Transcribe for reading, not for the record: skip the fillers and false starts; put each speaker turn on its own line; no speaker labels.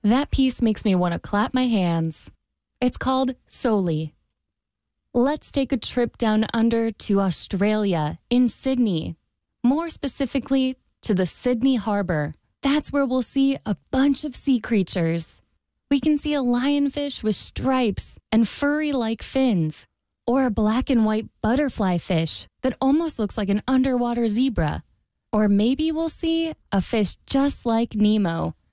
That piece makes me want to clap my hands. It's called Soli. Let's take a trip down under to Australia, in Sydney. More specifically, to the Sydney Harbour. That's where we'll see a bunch of sea creatures. We can see a lionfish with stripes and furry-like fins, or a black and white butterfly fish that almost looks like an underwater zebra. Or maybe we'll see a fish just like Nemo,